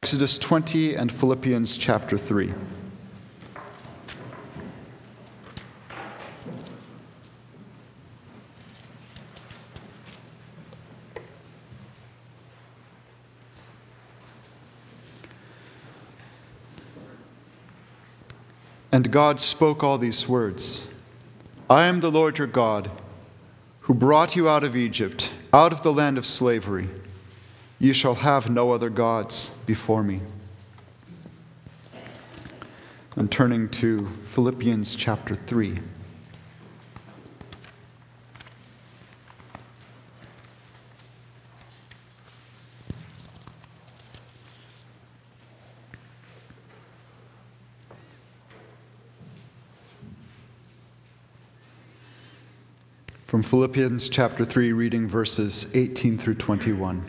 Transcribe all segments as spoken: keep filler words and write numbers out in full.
Exodus twenty and Philippians chapter three. And God spoke all these words, I am the Lord your God, who brought you out of Egypt, out of the land of slavery. You shall have no other gods before me. And turning to Philippians chapter three. From Philippians chapter three, reading verses eighteen through twenty-one.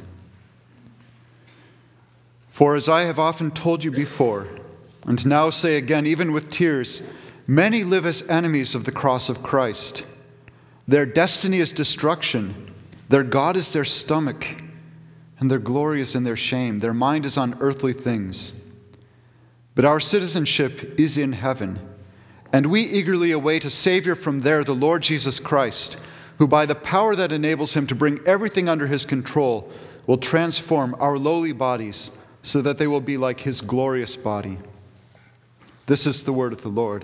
For as I have often told you before, and now say again, even with tears, many live as enemies of the cross of Christ. Their destiny is destruction, their God is their stomach, and their glory is in their shame. Their mind is on earthly things. But our citizenship is in heaven, and we eagerly await a Savior from there, the Lord Jesus Christ, who by the power that enables him to bring everything under his control will transform our lowly bodies so that they will be like his glorious body. This is the word of the Lord.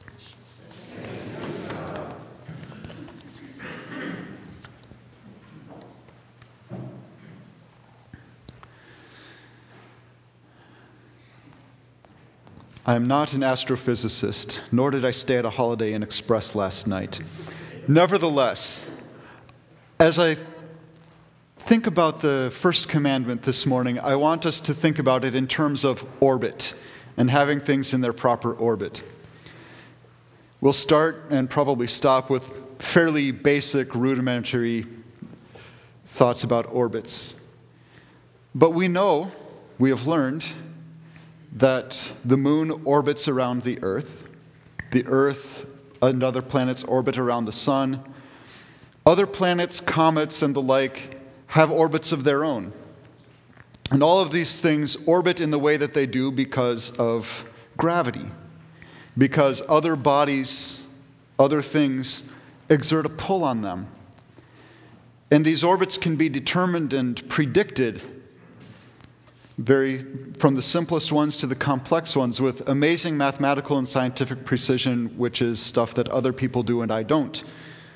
I am not an astrophysicist, nor did I stay at a Holiday Inn Express last night. Nevertheless, as I think about the first commandment this morning, I want us to think about it in terms of orbit and having things in their proper orbit. We'll start and probably stop with fairly basic, rudimentary thoughts about orbits. But we know, we have learned, that the moon orbits around the earth. The earth and other planets orbit around the sun. Other planets, comets, and the like have orbits of their own. And all of these things orbit in the way that they do because of gravity, because other bodies, other things exert a pull on them. And these orbits can be determined and predicted, very from the simplest ones to the complex ones, with amazing mathematical and scientific precision, which is stuff that other people do and I don't.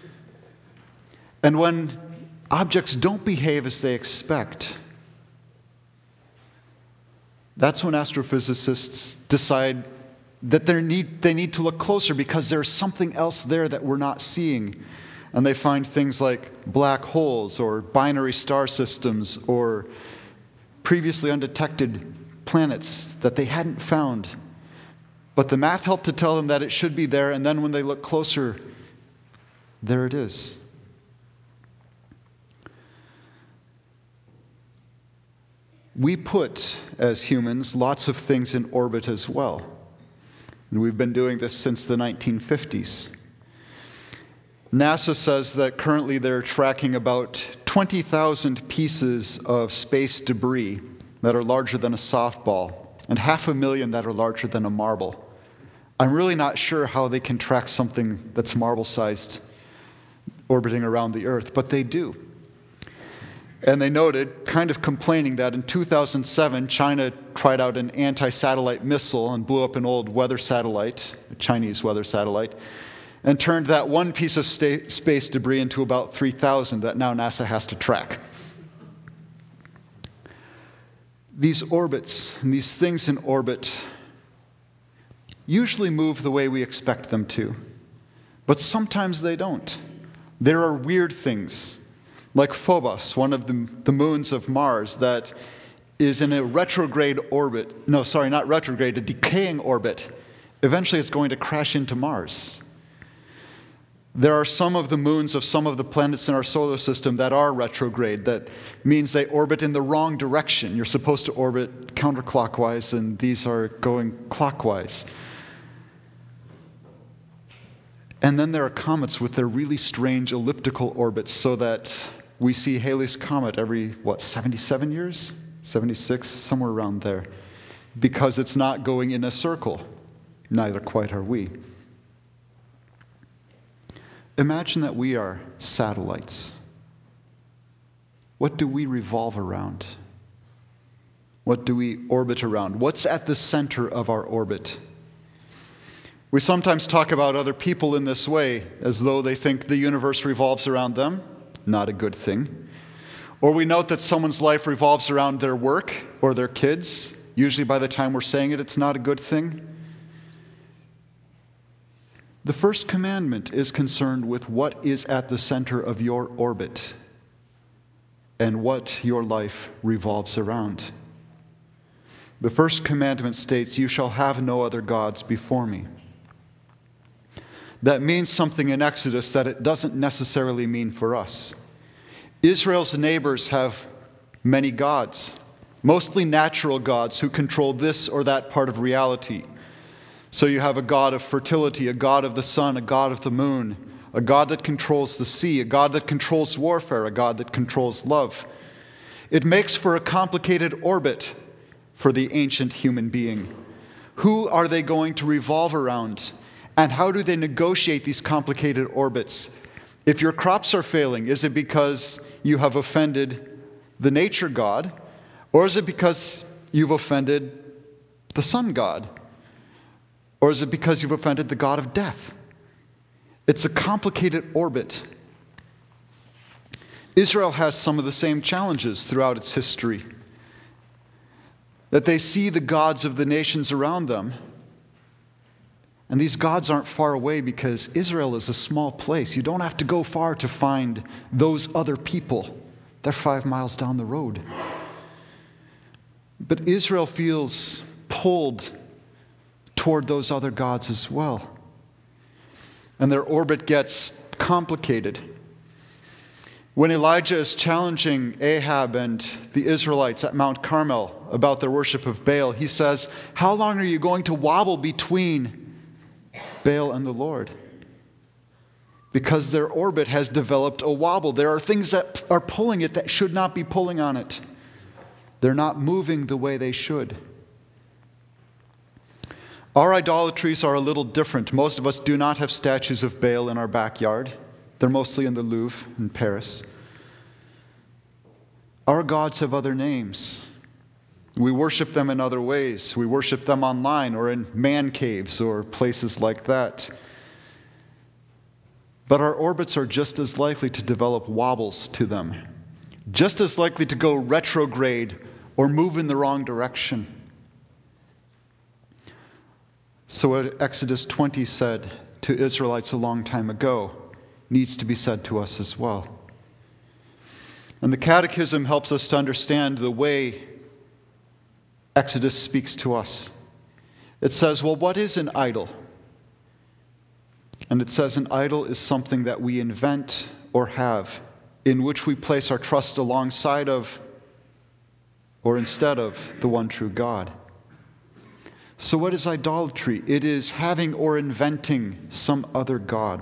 And when objects don't behave as they expect, that's when astrophysicists decide that they need, they need to look closer because there's something else there that we're not seeing. And they find things like black holes or binary star systems or previously undetected planets that they hadn't found. But the math helped to tell them that it should be there, and then when they look closer, there it is. We put, as humans, lots of things in orbit as well. And we've been doing this since the nineteen fifties. NASA says that currently they're tracking about twenty thousand pieces of space debris that are larger than a softball, and half a million that are larger than a marble. I'm really not sure how they can track something that's marble-sized orbiting around the Earth, but they do. And they noted, kind of complaining, that in two thousand seven, China tried out an anti-satellite missile and blew up an old weather satellite, a Chinese weather satellite, and turned that one piece of sta- space debris into about three thousand that now NASA has to track. These orbits and these things in orbit usually move the way we expect them to, but sometimes they don't. There are weird things, like Phobos, one of the, the moons of Mars, that is in a retrograde orbit. No, sorry, not retrograde, a decaying orbit. Eventually it's going to crash into Mars. There are some of the moons of some of the planets in our solar system that are retrograde. That means they orbit in the wrong direction. You're supposed to orbit counterclockwise, and these are going clockwise. And then there are comets with their really strange elliptical orbits, so that we see Halley's Comet every, what, seventy-seven years? seventy-six, somewhere around there, because it's not going in a circle. Neither quite are we. Imagine that we are satellites. What do we revolve around? What do we orbit around? What's at the center of our orbit? We sometimes talk about other people in this way, as though they think the universe revolves around them. Not a good thing. Or we note that someone's life revolves around their work or their kids. Usually by the time we're saying it, it's not a good thing. The first commandment is concerned with what is at the center of your orbit and what your life revolves around. The first commandment states, "You shall have no other gods before me." That means something in Exodus that it doesn't necessarily mean for us. Israel's neighbors have many gods, mostly natural gods who control this or that part of reality. So you have a god of fertility, a god of the sun, a god of the moon, a God that controls the sea, a God that controls warfare, a God that controls love. It makes for a complicated orbit for the ancient human being. Who are they going to revolve around? And how do they negotiate these complicated orbits? If your crops are failing, is it because you have offended the nature god? Or is it because you've offended the sun god? Or is it because you've offended the god of death? It's a complicated orbit. Israel has some of the same challenges throughout its history. That they see the gods of the nations around them. And these gods aren't far away because Israel is a small place. You don't have to go far to find those other people. They're five miles down the road. But Israel feels pulled toward those other gods as well. And their orbit gets complicated. When Elijah is challenging Ahab and the Israelites at Mount Carmel about their worship of Baal, he says, "How long are you going to wobble between Baal and the Lord?" Because their orbit has developed a wobble. There are things that are pulling it that should not be pulling on it. They're not moving the way they should. Our idolatries are a little different. Most of us do not have statues of Baal in our backyard. They're mostly in the Louvre in Paris. Our gods have other names. We worship them in other ways. We worship them online or in man caves or places like that. But our orbits are just as likely to develop wobbles to them, just as likely to go retrograde or move in the wrong direction. So what Exodus twenty said to Israelites a long time ago needs to be said to us as well. And the Catechism helps us to understand the way Exodus speaks to us. It says, well, what is an idol? And it says an idol is something that we invent or have, in which we place our trust alongside of or instead of the one true God. So what is idolatry? It is having or inventing some other god.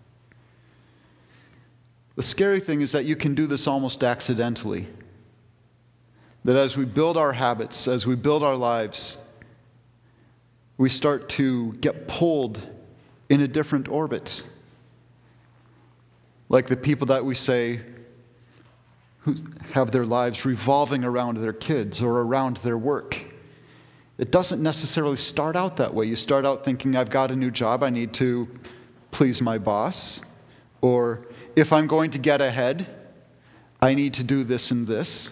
The scary thing is that you can do this almost accidentally. That as we build our habits, as we build our lives, we start to get pulled in a different orbit. Like the people that we say who have their lives revolving around their kids or around their work. It doesn't necessarily start out that way. You start out thinking, I've got a new job, I need to please my boss. Or if I'm going to get ahead, I need to do this and this.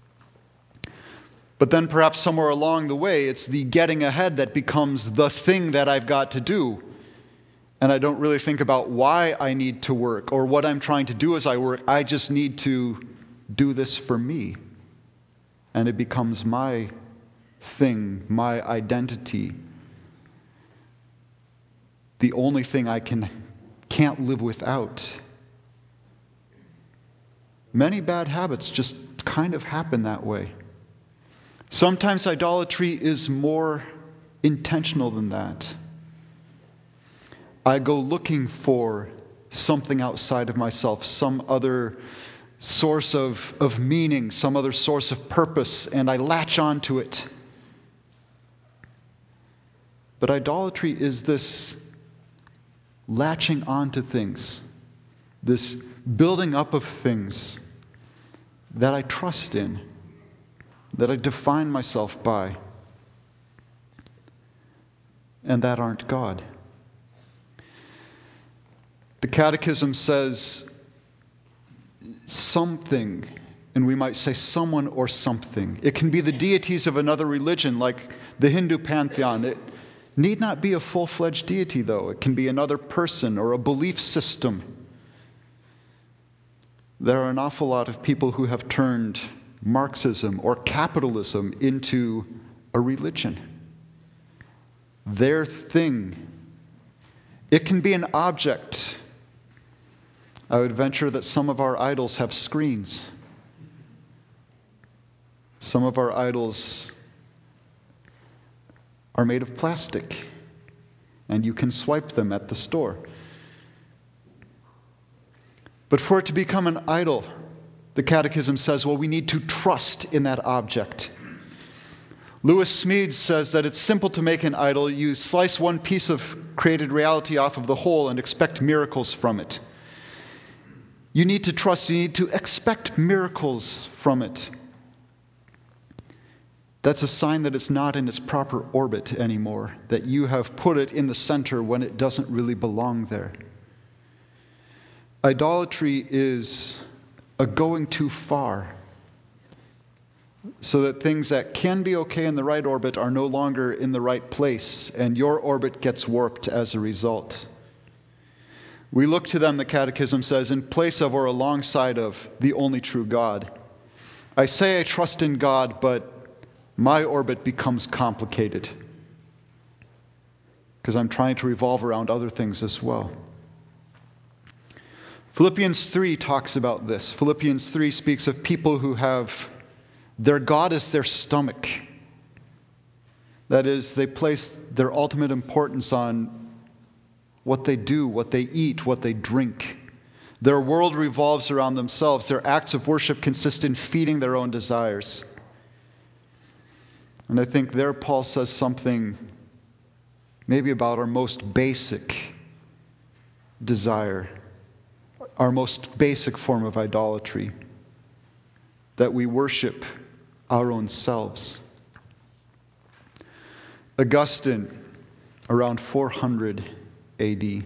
But then perhaps somewhere along the way, it's the getting ahead that becomes the thing that I've got to do. And I don't really think about why I need to work or what I'm trying to do as I work. I just need to do this for me. And it becomes my thing, my identity, the only thing I can, can't live without. Many bad habits just kind of happen that way. Sometimes idolatry is more intentional than that. I go looking for something outside of myself, some other source of, of meaning, some other source of purpose, and I latch onto it. But idolatry is this latching onto things, this building up of things that I trust in, that I define myself by, and that aren't God. The Catechism says something, and we might say someone or something. It can be the deities of another religion, like the Hindu pantheon. It need not be a full-fledged deity, though. It can be another person or a belief system. There are an awful lot of people who have turned Marxism or capitalism into a religion. Their thing. It can be an object. I would venture that some of our idols have screens. Some of our idols are made of plastic, and you can swipe them at the store. But for it to become an idol, the Catechism says, well, we need to trust in that object. Lewis Smedes says that it's simple to make an idol. You slice one piece of created reality off of the whole and expect miracles from it. You need to trust, you need to expect miracles from it. That's a sign that it's not in its proper orbit anymore, that you have put it in the center when it doesn't really belong there. Idolatry is a going too far, so that things that can be okay in the right orbit are no longer in the right place, and your orbit gets warped as a result. We look to them, the Catechism says, in place of or alongside of the only true God. I say I trust in God, but my orbit becomes complicated because I'm trying to revolve around other things as well. Philippians three talks about this. Philippians three speaks of people who have their God as their stomach. That is, they place their ultimate importance on what they do, what they eat, what they drink. Their world revolves around themselves. Their acts of worship consist in feeding their own desires. And I think there Paul says something maybe about our most basic desire, our most basic form of idolatry, that we worship our own selves. Augustine, around four hundred A D,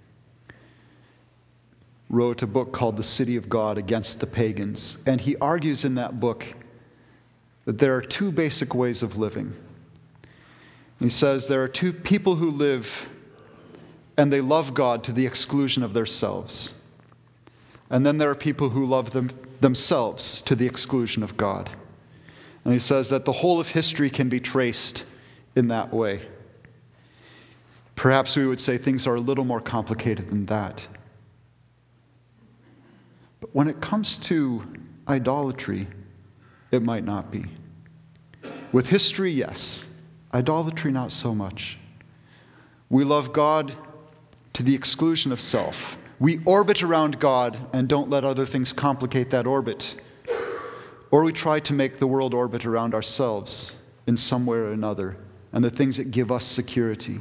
wrote a book called The City of God Against the Pagans. And he argues in that book that there are two basic ways of living. He says there are two people who live and they love God to the exclusion of themselves. And then there are people who love them themselves to the exclusion of God. And he says that the whole of history can be traced in that way. Perhaps we would say things are a little more complicated than that. But when it comes to idolatry, it might not be. With history, yes. Idolatry, not so much. We love God to the exclusion of self. We orbit around God and don't let other things complicate that orbit. Or we try to make the world orbit around ourselves in some way or another, and the things that give us security.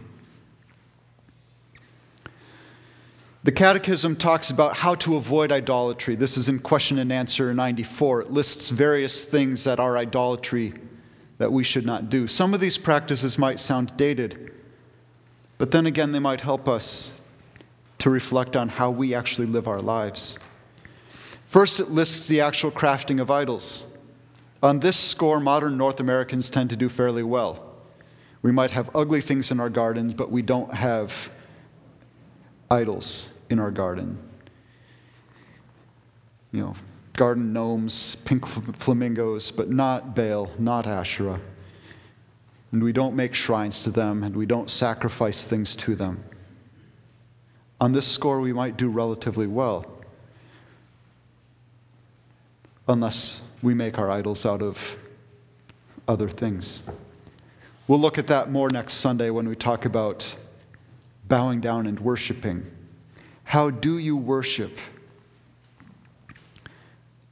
The Catechism talks about how to avoid idolatry. This is in question and answer ninety-four. It lists various things that are idolatry that we should not do. Some of these practices might sound dated, but then again, they might help us to reflect on how we actually live our lives. First, it lists the actual crafting of idols. On this score, modern North Americans tend to do fairly well. We might have ugly things in our gardens, but we don't have idols in our garden. You know, garden gnomes, pink flamingos, but not Baal, not Asherah. And we don't make shrines to them, and we don't sacrifice things to them. On this score, we might do relatively well, unless we make our idols out of other things. We'll look at that more next Sunday when we talk about bowing down and worshiping. How do you worship?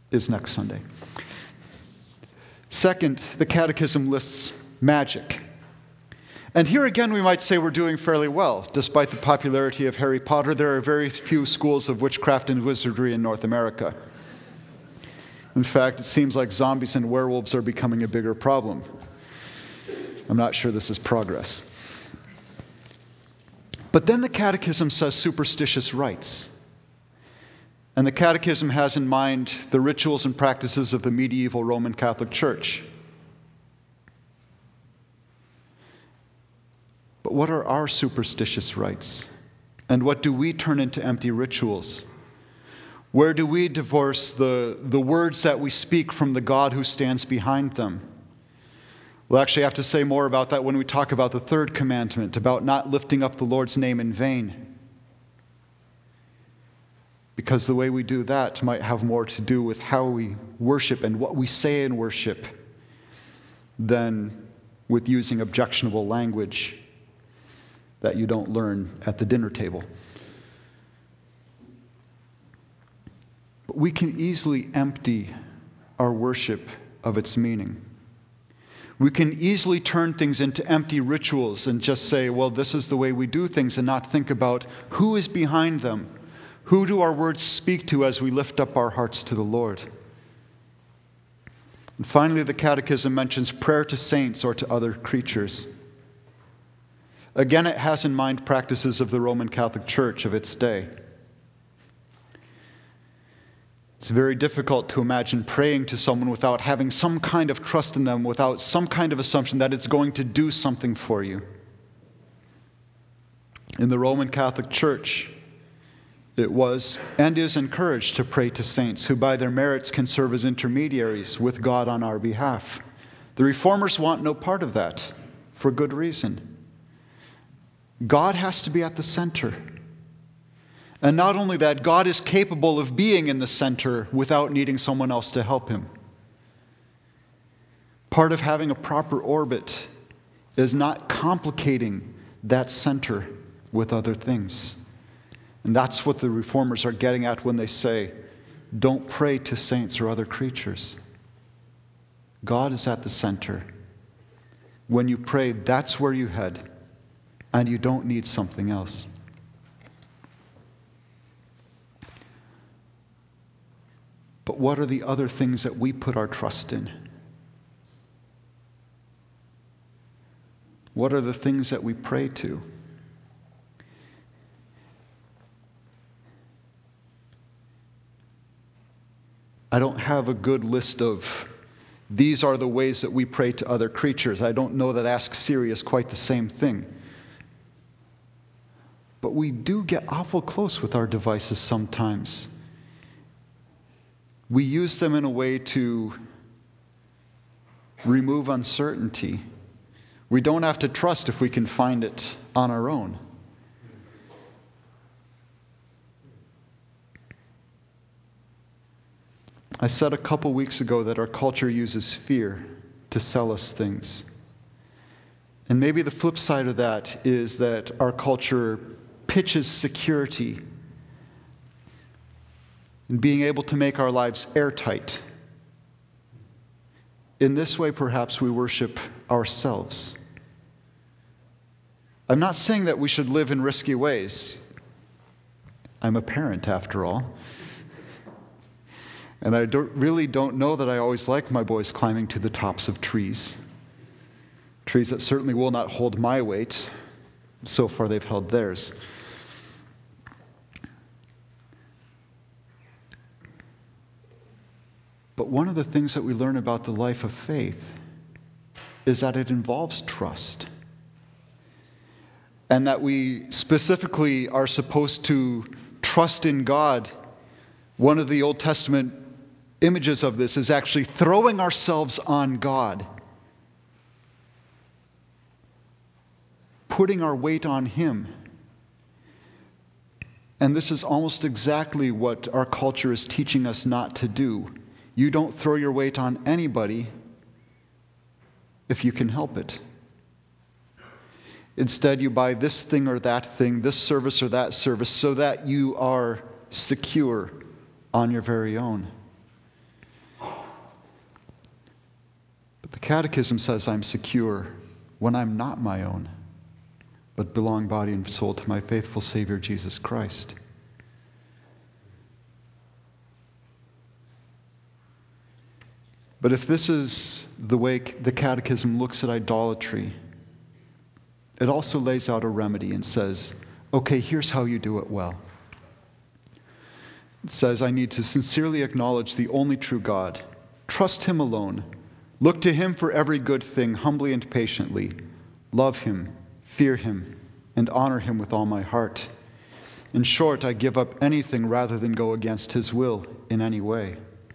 is next Sunday. Second, the Catechism lists magic. And here again, we might say we're doing fairly well. Despite the popularity of Harry Potter, there are very few schools of witchcraft and wizardry in North America. In fact, it seems like zombies and werewolves are becoming a bigger problem. I'm not sure this is progress. But then the Catechism says superstitious rites. And the Catechism has in mind the rituals and practices of the medieval Roman Catholic Church. But what are our superstitious rites? And what do we turn into empty rituals? Where do we divorce the, the words that we speak from the God who stands behind them? We'll actually have to say more about that when we talk about the third commandment, about not lifting up the Lord's name in vain. Because the way we do that might have more to do with how we worship and what we say in worship than with using objectionable language that you don't learn at the dinner table. But we can easily empty our worship of its meaning. We can easily turn things into empty rituals and just say, well, this is the way we do things, and not think about who is behind them. Who do our words speak to as we lift up our hearts to the Lord? And finally, the Catechism mentions prayer to saints or to other creatures. Again, it has in mind practices of the Roman Catholic Church of its day. It's very difficult to imagine praying to someone without having some kind of trust in them, without some kind of assumption that it's going to do something for you. In the Roman Catholic Church, it was and is encouraged to pray to saints who by their merits can serve as intermediaries with God on our behalf. The Reformers want no part of that, for good reason. God has to be at the center. And not only that, God is capable of being in the center without needing someone else to help him. Part of having a proper orbit is not complicating that center with other things. And that's what the Reformers are getting at when they say, don't pray to saints or other creatures. God is at the center. When you pray, that's where you head, and you don't need something else. But what are the other things that we put our trust in? What are the things that we pray to? I don't have a good list of these are the ways that we pray to other creatures. I don't know that Ask Siri is quite the same thing. But we do get awful close with our devices sometimes. We use them in a way to remove uncertainty. We don't have to trust if we can find it on our own. I said a couple weeks ago that our culture uses fear to sell us things. And maybe the flip side of that is that our culture pitches security and being able to make our lives airtight. In this way, perhaps we worship ourselves. I'm not saying that we should live in risky ways. I'm a parent, after all. And I don't, really don't know that I always like my boys climbing to the tops of trees. Trees that certainly will not hold my weight. So far, they've held theirs. But one of the things that we learn about the life of faith is that it involves trust. And that we specifically are supposed to trust in God. One of the Old Testament images of this is actually throwing ourselves on God. Putting our weight on Him. And this is almost exactly what our culture is teaching us not to do. You don't throw your weight on anybody if you can help it. Instead, you buy this thing or that thing, this service or that service, so that you are secure on your very own. Catechism says I'm secure when I'm not my own, but belong body and soul to my faithful Savior, Jesus Christ. But if this is the way the Catechism looks at idolatry, it also lays out a remedy and says, okay, here's how you do it well. It says, I need to sincerely acknowledge the only true God, trust Him alone, look to Him for every good thing humbly and patiently, love Him, fear Him, and honor Him with all my heart. In short, I give up anything rather than go against His will in any way.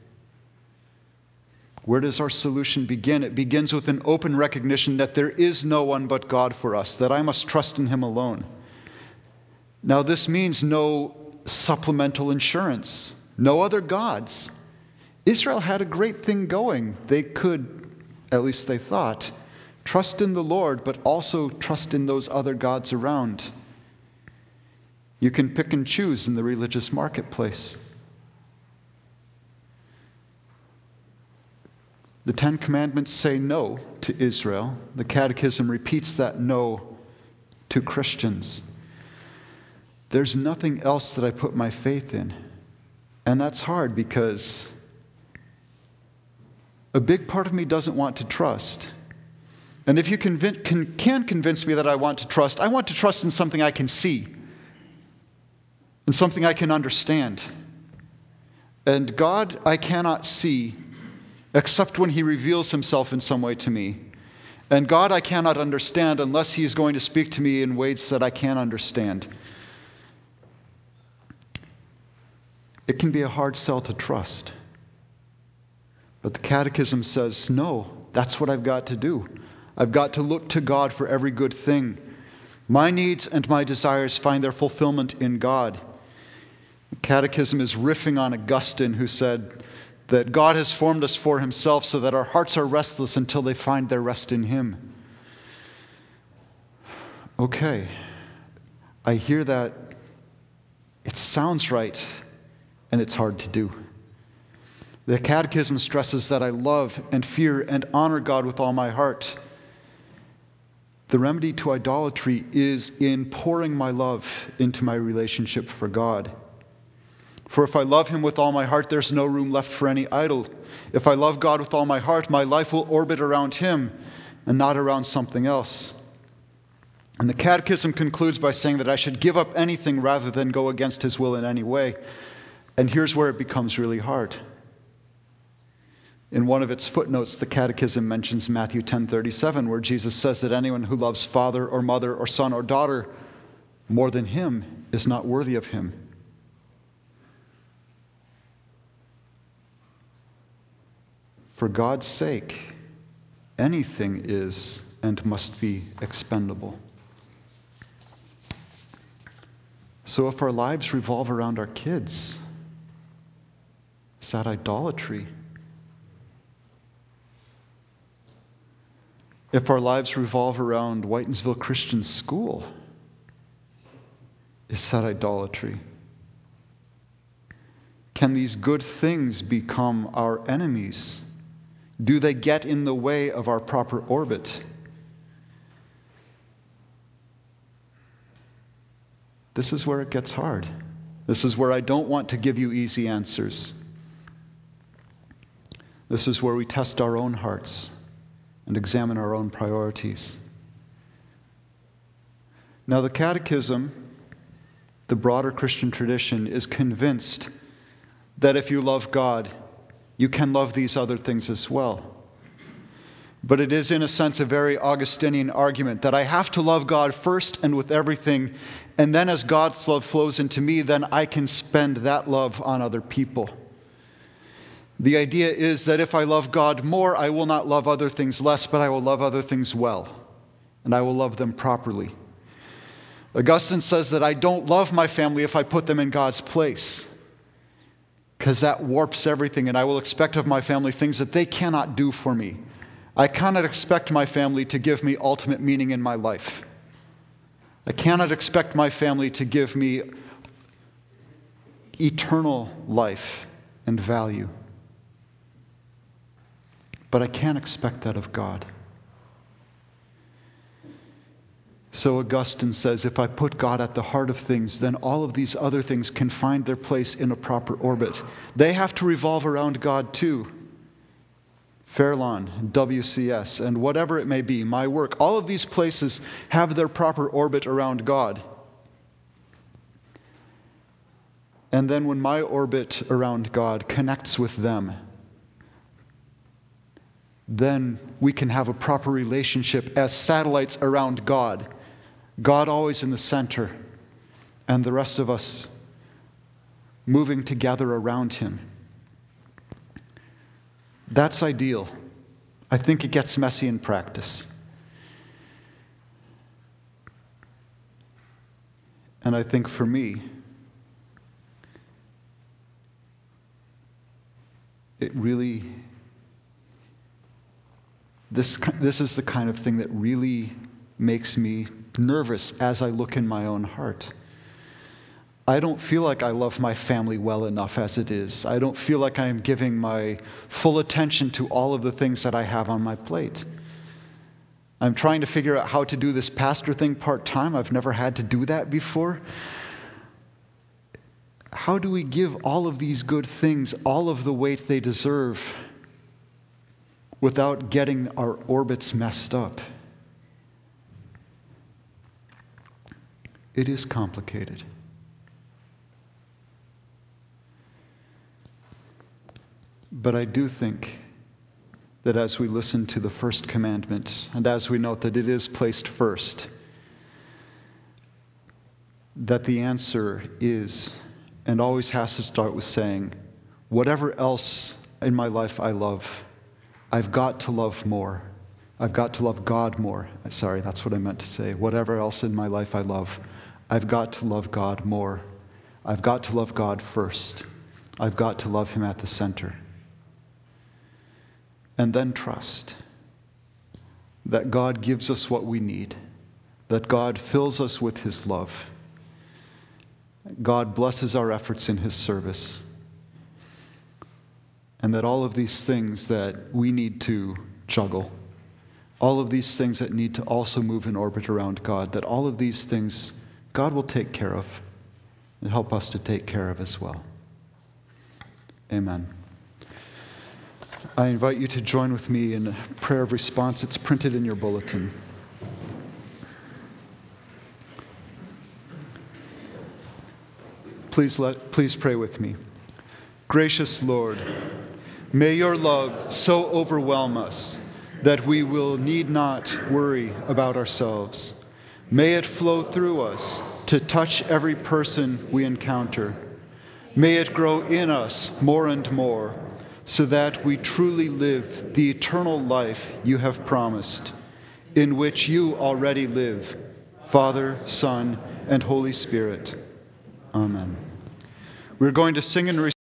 Where does our solution begin? It begins with an open recognition that there is no one but God for us, that I must trust in Him alone. Now, this means no supplemental insurance, no other gods. Israel had a great thing going. They could, at least they thought, trust in the Lord, but also trust in those other gods around. You can pick and choose in the religious marketplace. The Ten Commandments say no to Israel. The Catechism repeats that no to Christians. There's nothing else that I put my faith in. And that's hard because a big part of me doesn't want to trust. And if you convince, can, can convince me that I want to trust, I want to trust in something I can see, in something I can understand. And God I cannot see except when He reveals Himself in some way to me. And God I cannot understand unless He is going to speak to me in ways that I can understand. It can be a hard sell to trust. But the Catechism says, no, that's what I've got to do. I've got to look to God for every good thing. My needs and my desires find their fulfillment in God. The Catechism is riffing on Augustine, who said that God has formed us for Himself so that our hearts are restless until they find their rest in Him. Okay, I hear that. It sounds right, and it's hard to do. The Catechism stresses that I love and fear and honor God with all my heart. The remedy to idolatry is in pouring my love into my relationship for God. For if I love Him with all my heart, there's no room left for any idol. If I love God with all my heart, my life will orbit around Him and not around something else. And the Catechism concludes by saying that I should give up anything rather than go against His will in any way. And here's where it becomes really hard. In one of its footnotes, the Catechism mentions Matthew ten thirty-seven, where Jesus says that anyone who loves father or mother or son or daughter more than Him is not worthy of Him. For God's sake, anything is and must be expendable. So if our lives revolve around our kids, is that idolatry? If our lives revolve around Whitensville Christian School, is that idolatry? Can these good things become our enemies? Do they get in the way of our proper orbit? This is where it gets hard. This is where I don't want to give you easy answers. This is where we test our own hearts and examine our own priorities. Now, the Catechism, the broader Christian tradition, is convinced that if you love God, you can love these other things as well. But it is, in a sense, a very Augustinian argument that I have to love God first and with everything, and then as God's love flows into me, then I can spend that love on other people. The idea is that if I love God more, I will not love other things less, but I will love other things well, and I will love them properly. Augustine says that I don't love my family if I put them in God's place, because that warps everything, and I will expect of my family things that they cannot do for me. I cannot expect my family to give me ultimate meaning in my life. I cannot expect my family to give me eternal life and value. but I can't expect that of God. So Augustine says, if I put God at the heart of things, then all of these other things can find their place in a proper orbit. They have to revolve around God too. Fairlawn, W C S, and whatever it may be, my work, all of these places have their proper orbit around God. And then when my orbit around God connects with them, then we can have a proper relationship as satellites around God. God always in the center, and the rest of us moving together around Him. That's ideal. I think it gets messy in practice. And I think for me, it really, this, this is the kind of thing that really makes me nervous as I look in my own heart. I don't feel like I love my family well enough as it is. I don't feel like I am giving my full attention to all of the things that I have on my plate. I'm trying to figure out how to do this pastor thing part-time. I've never had to do that before. How do we give all of these good things all of the weight they deserve without getting our orbits messed up? It is complicated. But I do think that as we listen to the first commandment, and as we note that it is placed first, that the answer is, and always has to start with saying, whatever else in my life I love, I've got to love more. I've got to love God more. Sorry, that's what I meant to say. Whatever else in my life I love, I've got to love God more. I've got to love God first. I've got to love Him at the center. And then trust that God gives us what we need, that God fills us with His love. God blesses our efforts in His service. And that all of these things that we need to juggle, all of these things that need to also move in orbit around God, that all of these things God will take care of and help us to take care of as well. Amen. I invite you to join with me in a prayer of response. It's printed in your bulletin. Please let, please pray with me. Gracious Lord, may your love so overwhelm us that we will need not worry about ourselves. May it flow through us to touch every person we encounter. May it grow in us more and more, so that we truly live the eternal life you have promised, in which you already live, Father, Son, and Holy Spirit. Amen. We're going to sing and